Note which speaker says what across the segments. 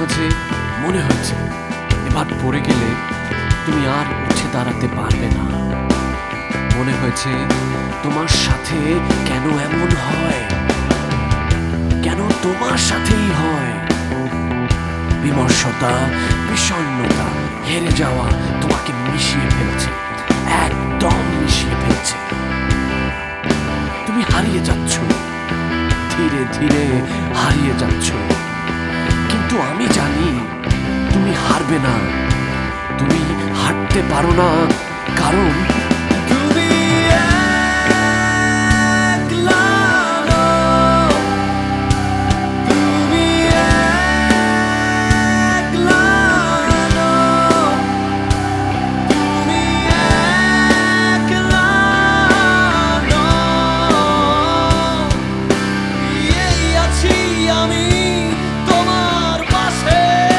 Speaker 1: মাঝে মনে হয়েছে এবার পড়ে গেলে তুমি আর উঠে দাঁড়াতে পারবে না। মনে হয়েছে তোমার সাথে কেন এমন হয়, কেন তোমার সাথেই হয়। বিমর্ষতা, বিষণ্ণতা, হেরে যাওয়া তোমাকে মিশিয়ে ফেলছে, একদম মিশিয়ে ফেলছে। তুমি হারিয়ে যাচ্ছ, ধীরে ধীরে হারিয়ে যাচ্ছ। কিন্তু আমি জানি তুমি হারবে না, তুমি হারতে পারো না, কারণ তুমি একলা নও, তুমি একলা নও, তুমি একলা নও। এই আছি আমি তোমার পাশে।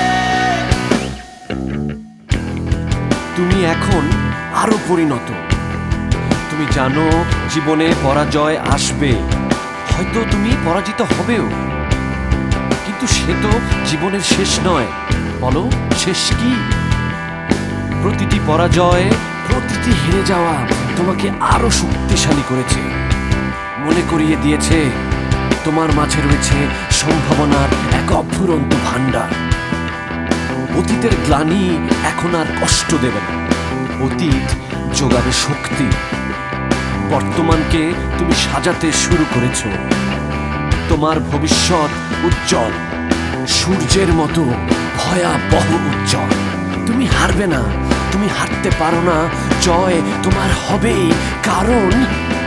Speaker 1: তুমি এখন আরো পরিণত। তুমি জানো জীবনে পরাজয় আসবে, হয়তো তুমি পরাজিত হবেও, কিন্তু সে তো জীবনের শেষ নয়। বলো, শেষ কি? প্রতিটি পরাজয়, প্রতিটি হেরে যাওয়া তোমাকে আরো শক্তিশালী করেছে, মনে করিয়ে দিয়েছে তোমার মাঝে রয়েছে সম্ভাবনার এক অফুরন্ত ভাণ্ডার। অতীতের গ্লানি এখন আর কষ্ট দেবে না, অতীত যোগাবে শক্তি। বর্তমানকে তুমি সাজাতে শুরু করেছো, তোমার ভবিষ্যৎ উজ্জ্বল, সূর্যের মতো ভয়াবহ উজ্জ্বল। তুমি হারবে না, তুমি হারতে পারো না, জয় তোমার হবেই, কারণ